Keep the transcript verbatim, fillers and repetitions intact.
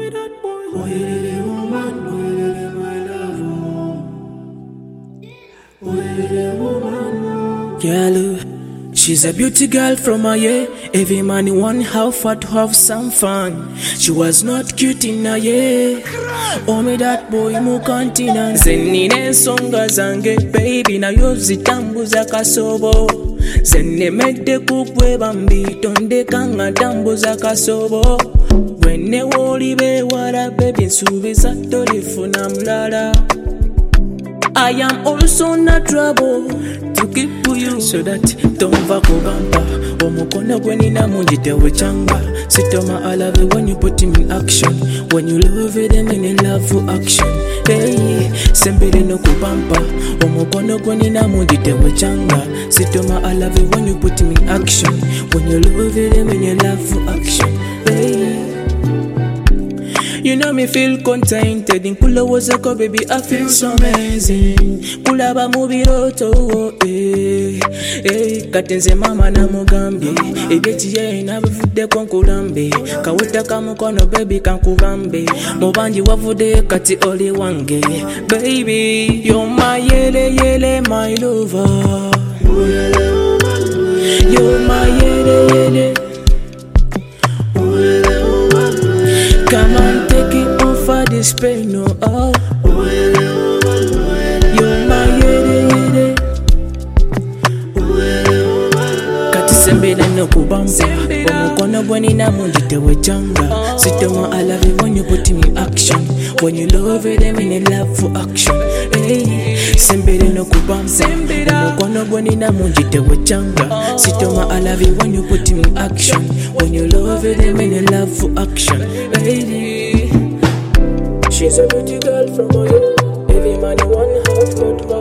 me that boy. Oh, yeah, woman, oh, yeah, my love. Oh, yeah, woman. Girl, she's a beauty girl from a year. Every man want how far to have some fun. She was not cute in a year. Oh me that boy mu continent. Zenine songa zange baby na yo zitambuza kasobo. Zenne medde kukwe bambi tonde kanga tambuza kasobo. Wenne woli be wara baby nsubiza tolifuna mulala. I am also not trouble to keep to you so that don't vakubamba. Omukona gwenina munjite wechanga. Sitoma I love it when you put him in action. When you love it then in love for action. Hey, sembere no kubamba. Omukona gwenina munjite wechanga. Sitoma I love it when you put him in action. When you love it then in love for action. Hey. You know me feel contented in Kula was a baby, I feel so amazing. Kula ba mubiroto, eh, eh. Katenze mama na mugambi, ebeti ye na bufude konkulambe. Kaweta kamukono baby kankubambe. Mobanji wafude kati oli wange. Baby, you're my yele yele my lover. You're my yele yele. Come on, take it off of this pain, no, oh. You're my yede yede. Kati sembele no kubamba. Omukono gwenina munjite wechanga. Sitoma I love it when you put him in action. When you love it, I mean love for action. Hey, sembele no kubamba. Omukono gwenina munjite wechanga. Sitoma I love it when you put him in action. When you love it, I mean love for action. Hey, she's a beauty girl from Oyo. Every man one heart, but